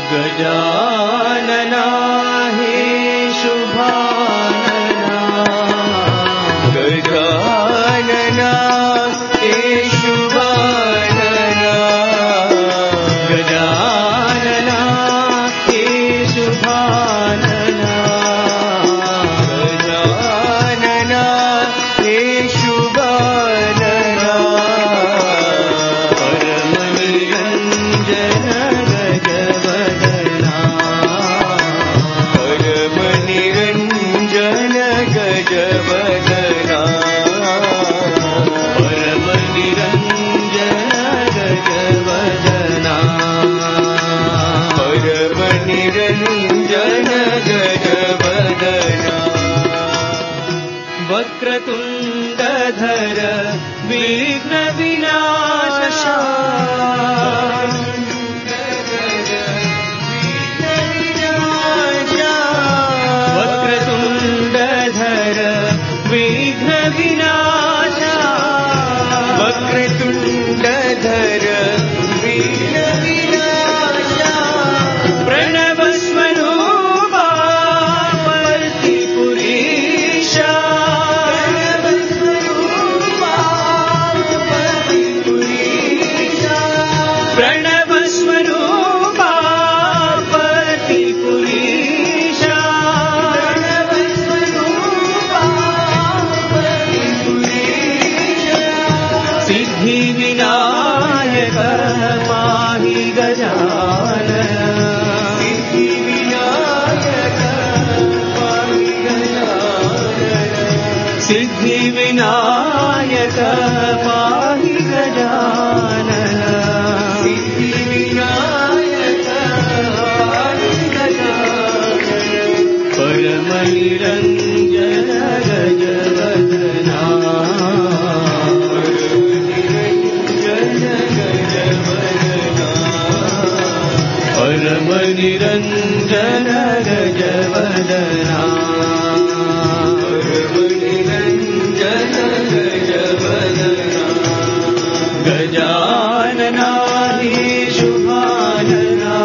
गजानना हे शुभानना गजानना हे शुभानना गजानना हे शुभानना गजानना हे शुभानना परम निरंजन गजवदना परम निरंजन गजवदना परम निरंजन गजवदना परम निरंजन गजवदना वक्रतुंडधर विघ्न विनाशा वक्रतुंडधर विघ्न विनाशा वक्रतुंडधर विघ्न विनाशा प्रणव स्वरूपा पतिपुरीशा प्रणव स्वरूपा पतिपुरीशा प्रणव स्वरूपा पतिपुरीशा प्रणव स्वरूपा पतिपुरीशा सिद्धि विनायक पाहि गजानन सिद्धि विनायक पाहि गजानन सिद्धि विनायक पाहि गजानन सिद्धि विनायक पाहि गजानन परम निरंजन गजवदना परम निरंजन गजवदना परम निरंजन गजवदना गजानना हे शुभानना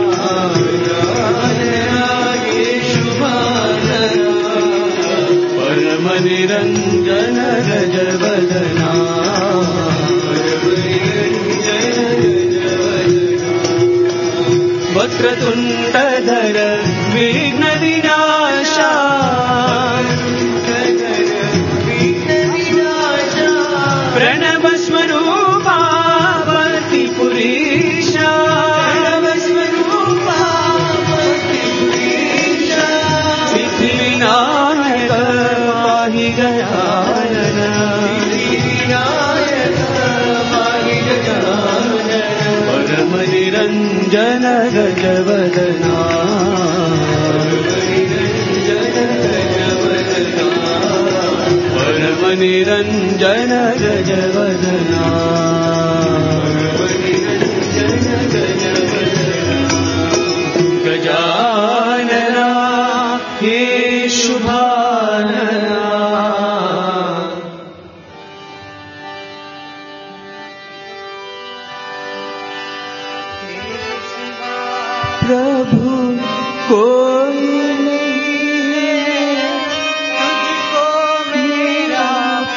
गजानना हे शुभानना परम निरंजन गजवदना परम निरंजन गजवदना वक्रतुंडधर विघ्न विनाशा प्रणव स्वरूपा पतिपुरीशा प्रणव स्वरूपा पतिपुरीशा सिद्धि विनायक पाहि गजानन सिद्धि विनायक पाहि गजानन परम निरंजन गजवदना परम निरंजन गजवदना गजानना हे शुभानना प्रभु कोई नहीं है तुझको मेरा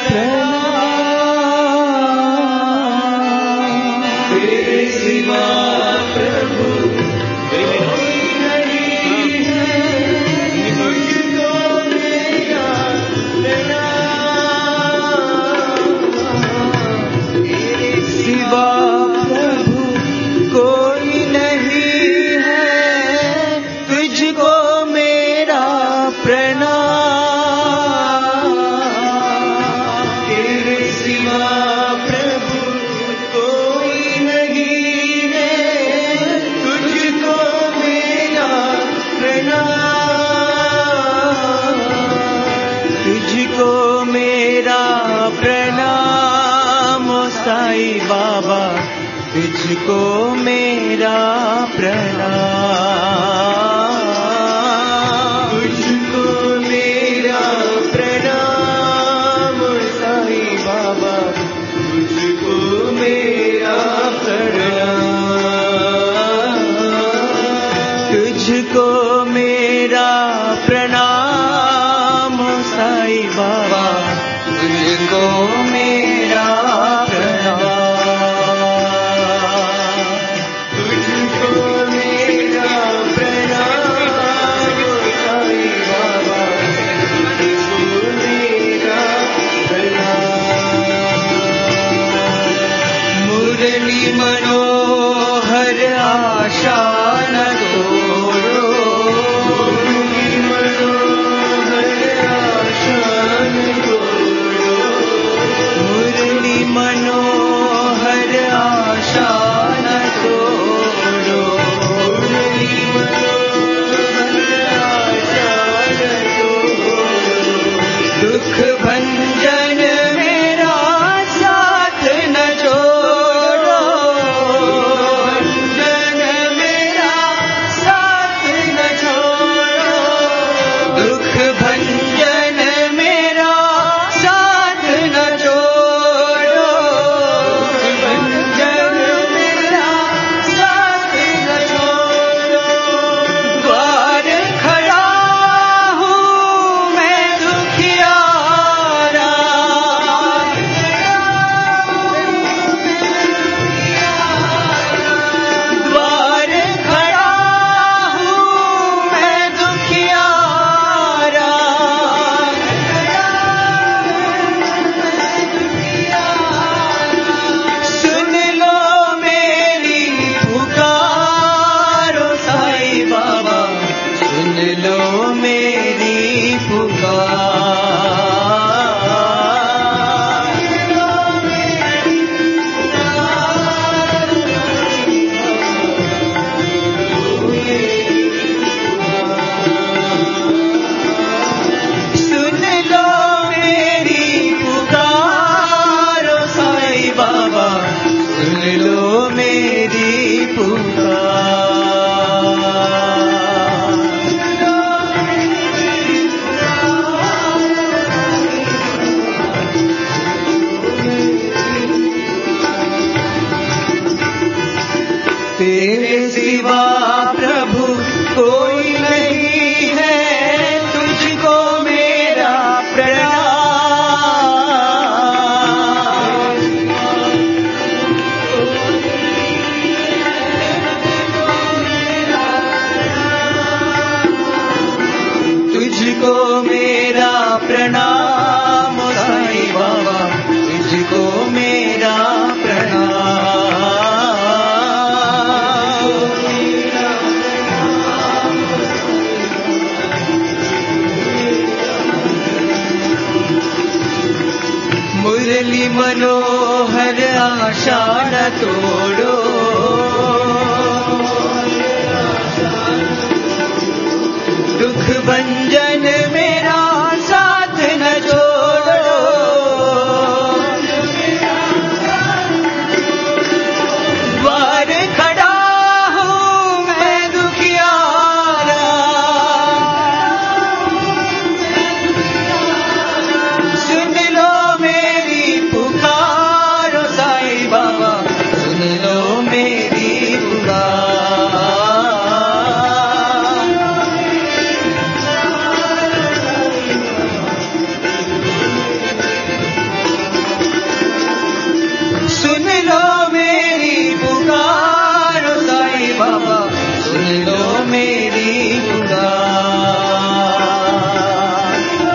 प्रणाम तेरे सिवा प्रभु कोई नहीं है तुझको मेरा प्रणाम तेरे सिवा प्रभु कोई नहीं है तुझको मेरा प्रणाम तेरे सिवा प्रभु कोई नहीं है तुझको मेरा प्रणाम तुझको मेरा प्रणाम ओ साईं बाबा तुझको मेरा प्रणाम तुझको मेरा प्रणाम साईं बाबा तुझको मेरा प्रणाम मनोहर आशा न तोड़ो, मुरली मनोहर आशा न तोड़ो, मुरली मनोहर आशा न तोड़ो, मुरली मनोहर आशा न तोड़ो, दुख भंजन मेरा साथ न छोड़ो, भंजन मेरा साथ न छोड़ो, दुख भंजन मेरा साथ न छोड़ो, भंजन मेरा साथ न छोड़ो, द्वार खड़ा हूँ मैं दुखियारा, द्वार खड़ा हूँ मैं दुखियारा, सुन लो मेरी पुकार, ओ साईं बाबा, सुन लो मेरी पुकार, सुन लो मेरी पुकार, ओ साईं बाबा, सुन लो मेरी पुकार। तेरे सिवा प्रभु कोई नहीं है, तुझको मेरा प्रणाम, तुझको मेरा प्रणाम, ओ साईं बाबा, तुझको मेरा प्रणाम। मुरली मनोहर आशा न तोड़ो, दुख भंजन मेरा साथ न छोड़ो, द्वार खड़ा हूँ मैं दुखियारा, सुन लो मेरी पुकार, ओ साईं बाबा, सुन लो मेरी पुकार, सुन लो मेरी पुकार, ओ साईं बाबा, सुन लो मेरी पुकार।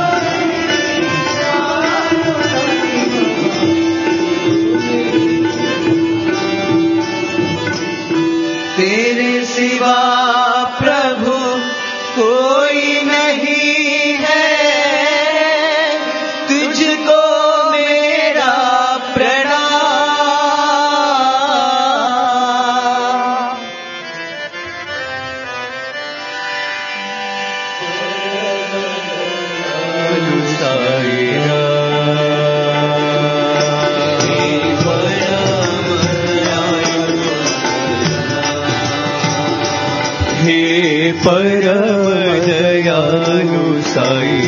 तेरे सिवा प्रभु कोई नहीं है, तुझको मेरा प्रणाम। हे परम दयालु साईं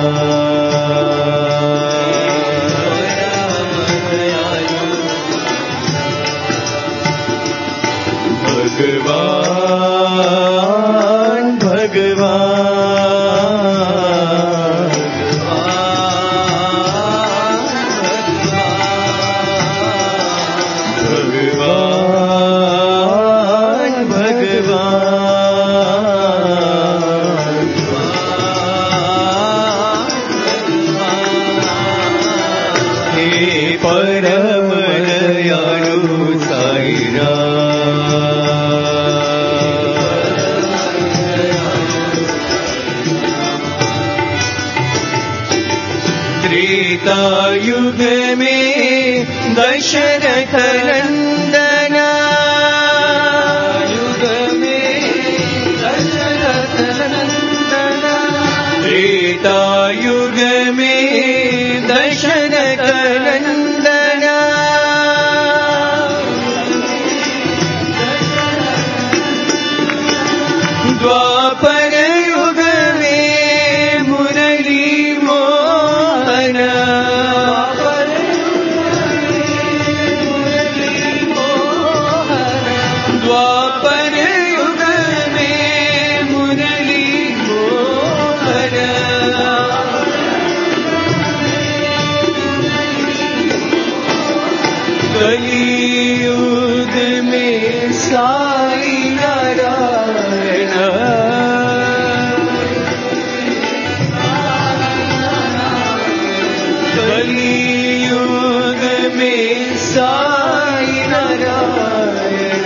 भगवान भगवान भगवान भगवान, हे परम दयालु त्रेता युग में दशरथ नंदन युग में दशरथ नंदन त्रेता युग में दशरथ नंदन द्वापर युग में मुरली मोहन द्वापर युग में मुरली मोहन कलियुग में साई नारायण कलियुग में साई नारायण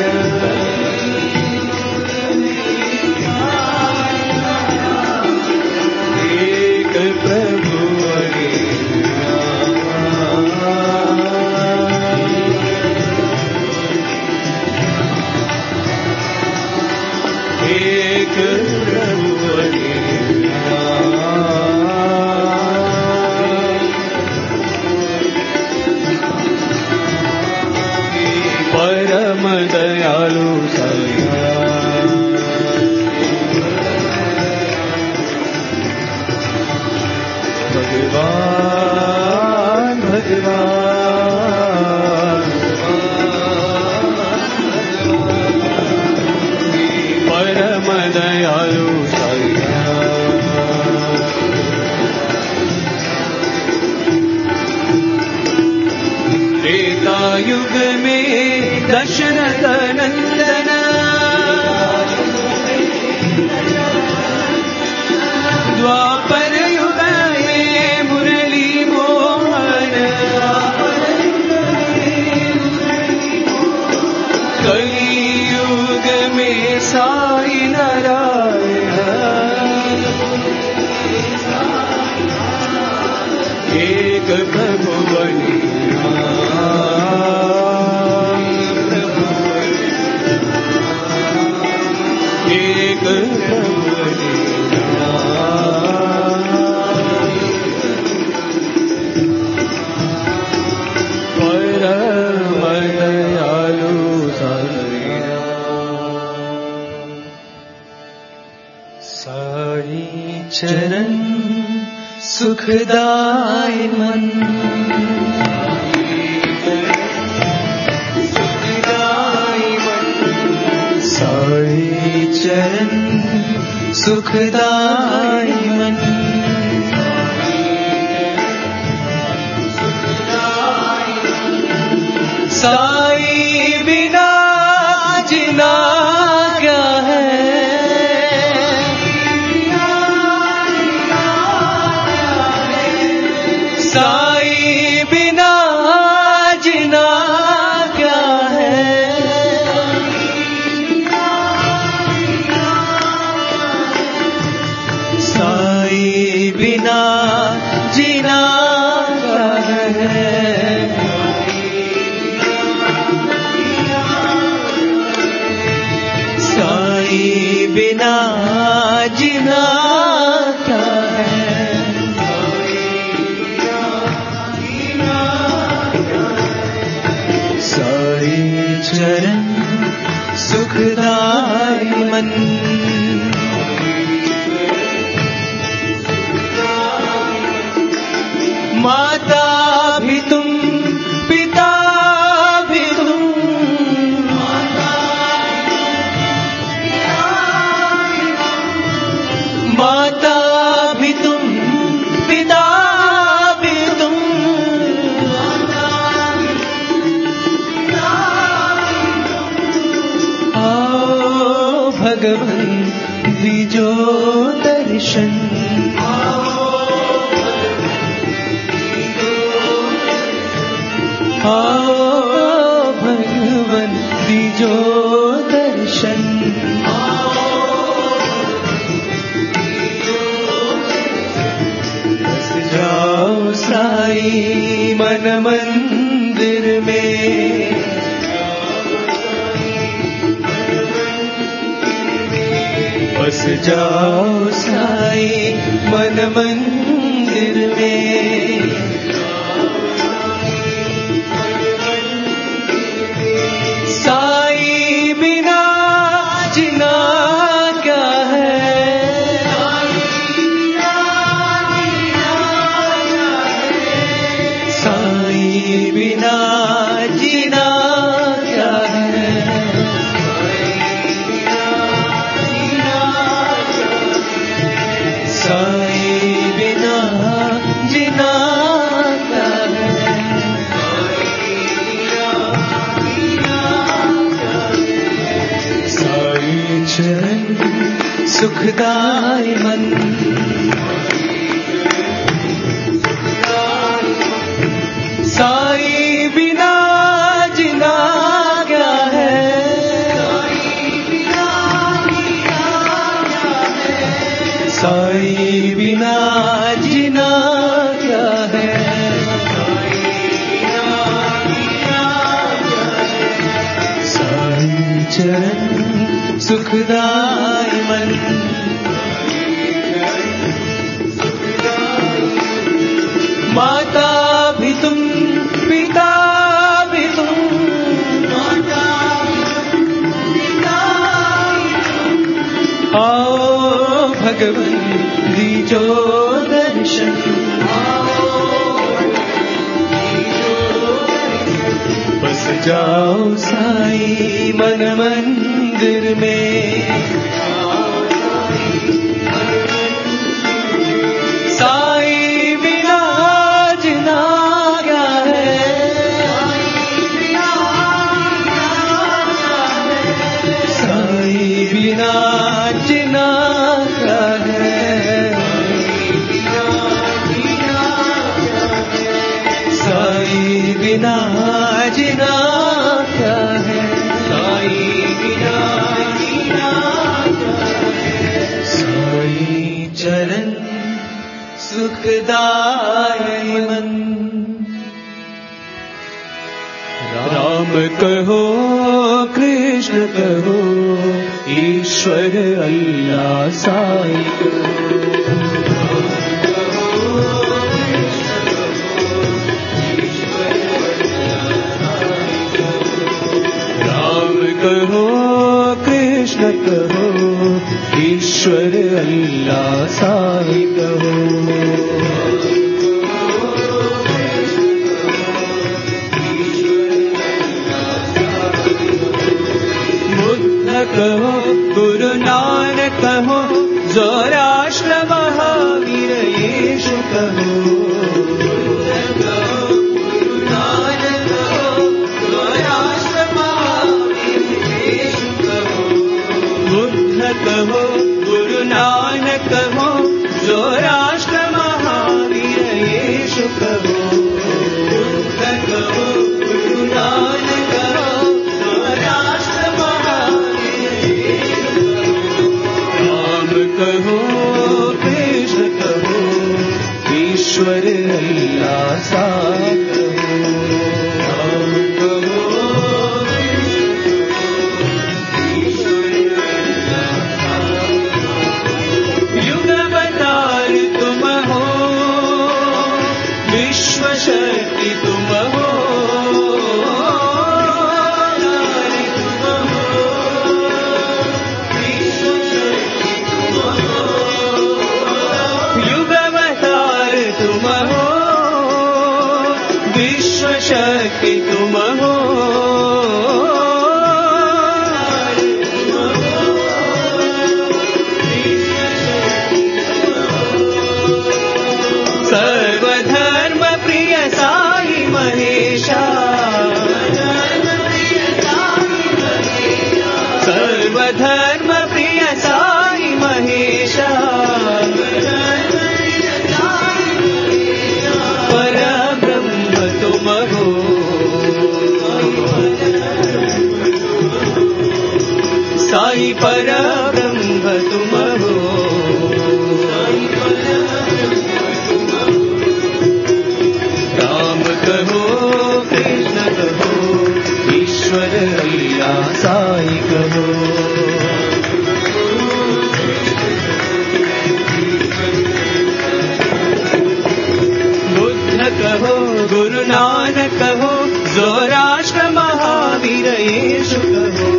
एक प्रभु एक प्रभु परम दयालु भगवान भगवान परम दयालु त्रेता युग में दशरथ नंदन द्वापर युग में मुरली मोहन कलियुग में साई नारायण एक प्रभु एक परम दयालु साई चरण सुखदाय मन साई चरण सुखदाय मन साई बिना जीना क्या है साई बिना जीना क्या है साई बिना जीना क्या है साई बिना जीना क्या है साई चरण सुखदाय मन माता भी तुम पिता भी तुम माता भी तुम पिता भी तुम आओ भगवन दीजो दर्शन आओ भगवन मन मंदिर में, बस जाओ साईं मन मंदिर में। साईं बिना जीना क्या है, साईं बिना जीना क्या है, साईं बिना जीना क्या है, साईं चरण सुखदाई मन, साईं बिना जीना क्या है, साईं बिना जीना क्या है, साईं चरण सुखदाई मन, माता भी तुम पिता भी तुम, आओ भगवन दीजो दर्शन, बस जाओ साईं मन मंदिर में। साईं बिना जीना क्या है, साईं बिना जीना क्या है, साईं बिना जीना क्या है, साईं बिना जीना क्या है, साईं चरण सुखदाई मन। राम कहो कृष्ण कहो ईश्वर अल्लाह साईं राम कहो कृष्ण कहो ईश्वर अल्लाह साईं कहो, कहो गुरु नानक कहो ज़ोराष्ट्र महावीर यीशु कहो, गुरु नानक कहो ज़ोराष्ट्र महावीर यीशु कहो, बुद्ध कहो गुरु नानक कहो ज़ोराष्ट्र महावीर यीशु कहो, बुद्ध कहो गुरु नानक कहो ज़ोराष्ट्र कहो कृष्ण कहो ईश्वर अल्लाह साईं कहो, राम कहो युग अवतार तुम हो, विश्व शक्ति तुम हो, शक्ति तुम हो, सर्वधर्म प्रिय साईं महेशा, सर्वधर्म प्रिय साईं महेशा, साईं परब्रह्म तुम हो, ईश्वर अल्लाह साईं कहो। बुद्ध कहो, गुरु नानक कहो, ज़ोराष्ट्र महावीर येशु कहो।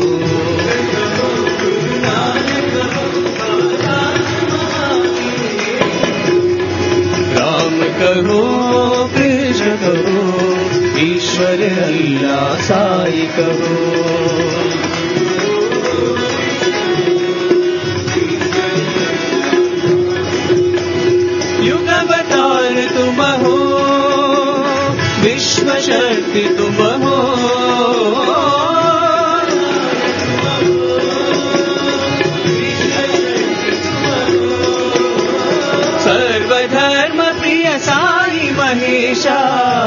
राम कहो, कृष्ण कहो, ईश्वर अल्लाह साईं कहो। युग अवतार तुम हो, विश्व शक्ति तुम हो। सर्वधर्म प्रिय साई महेशा,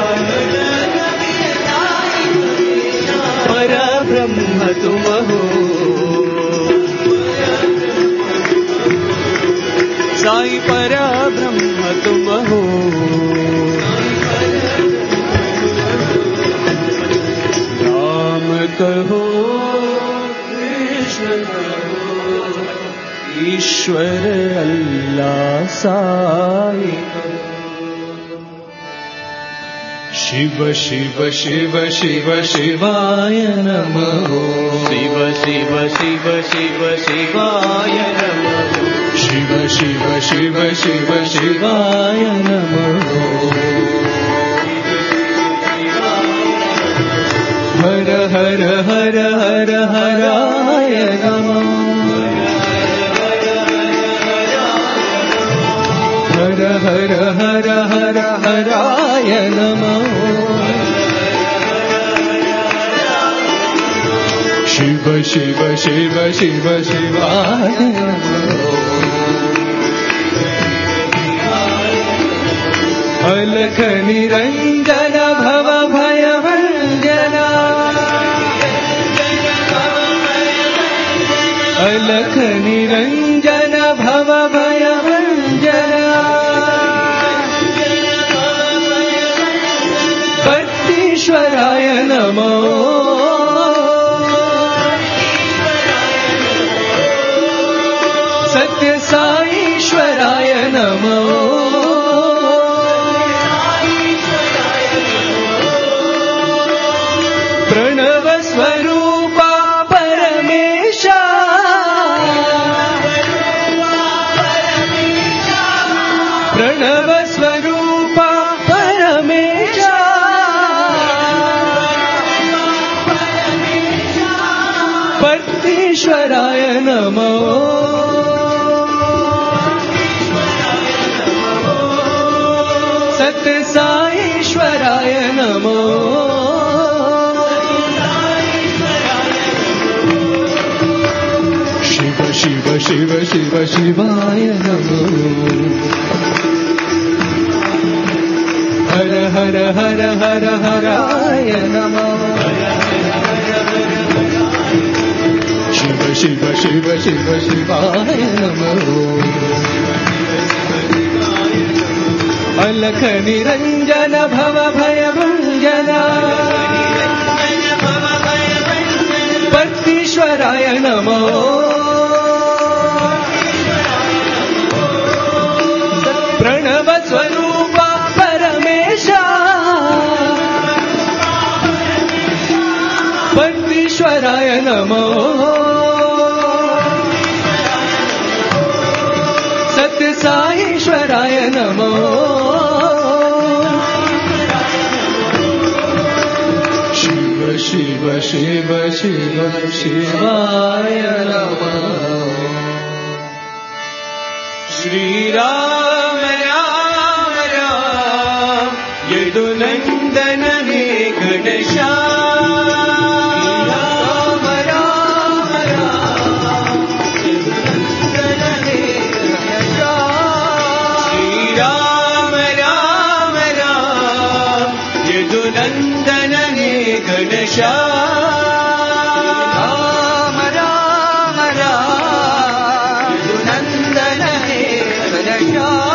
पर ब्रह्म तुम हो। साई पर ब्रह्म तुम हो। राम कहो, कृष्ण कहो, ईश्वर अल्लाह साई। शिव शिव शिव शिव शिवाय नमः। शिव शिव शिव शिव शिवाय नमः। शिव शिव शिव शिव शिवाय नमः। हर हर हर हर हराय नमः। हर हर हर हर हराय नमः। शिव शिव शिव शिव शिवाय नमः। अलख निरंजन भव भय भंजना। अलख निरंजन भव भय भंजना। भक्तीश्वराय नमो। सत्य साईश्वराय नमो। प्रणव स्वरूपा परमेशा। प्रणव स्वरूपा परमेशा। भक्तीश्वराय नमो। सत्य साईश्वराय नमो। शिव शिव शिव शिव शिवाय नमो। हर हर हर हर हराय नमो। शिव शिव शिव शिव शिवाय नमो। अलख निरंजन भव भय भंजना। भक्तीश्वराय नमो। प्रणव स्वरूपा परमेशा। भक्तीश्वराय नमो। सत्य साईश्वराय नमो। शिव शिव शिव शिव शिवाय नमः। श्री राम राम राम यदुनंदन हे घनश्याम। राम राम राम यदुनंदन हे घनश्याम। श्री राम राम राम यदुनंदन हे घनश्याम। राम राम राम यदुनंदन हे घनश्याम।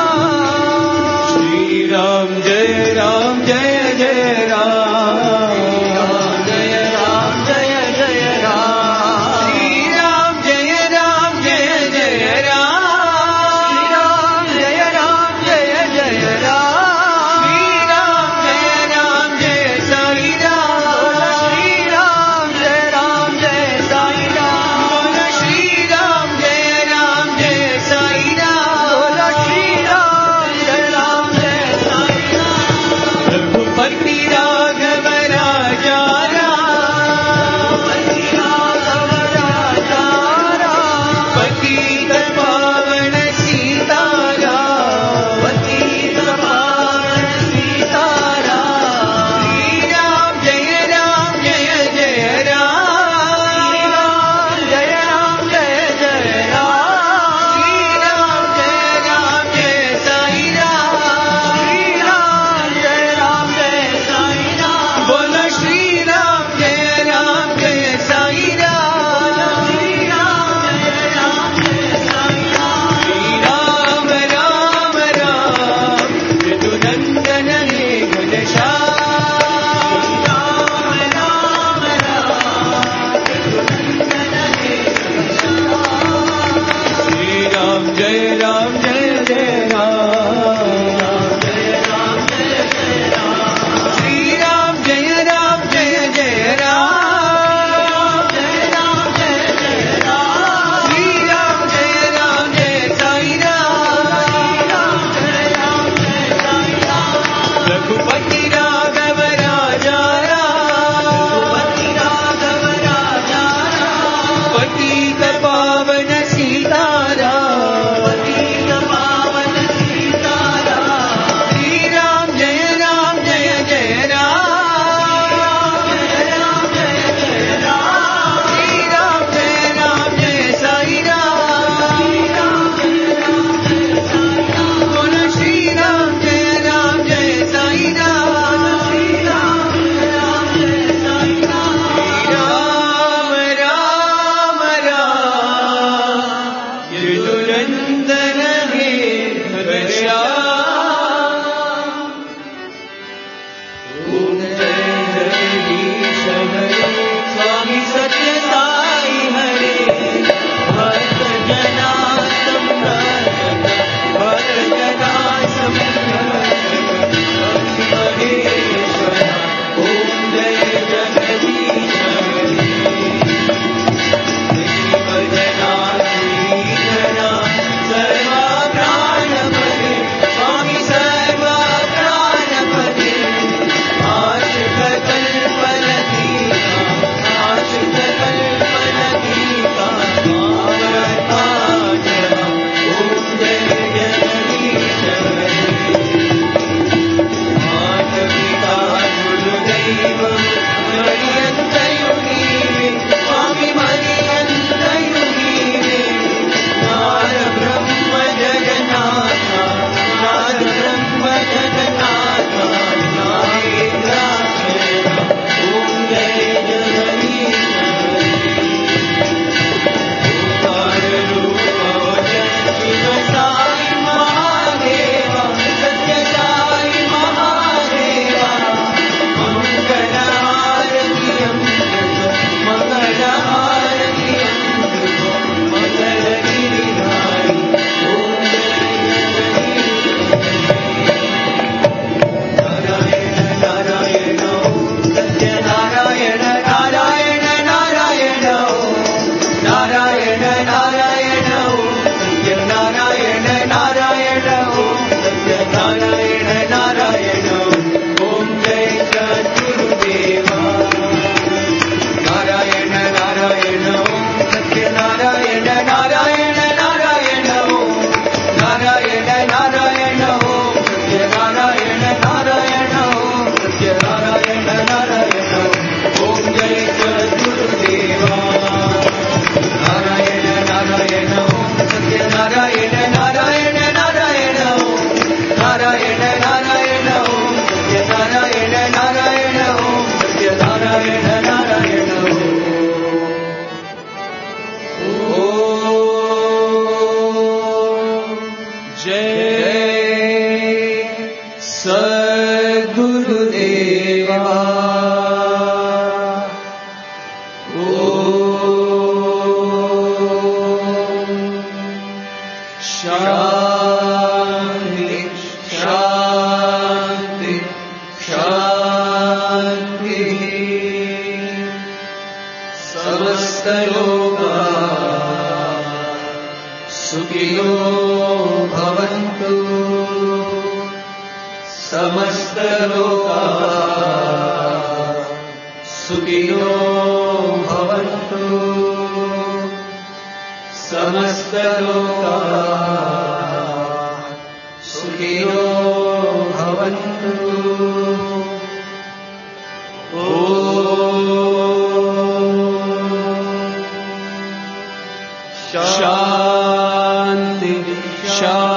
शान्ति शान्ति शान्तिः समस्तलोकाः सुखिनो भवन्तु समस्तलोकाः सुखिनो भवन्तु समस्तलोकाः सुखिनो भवन्तु शान्ति शान्ति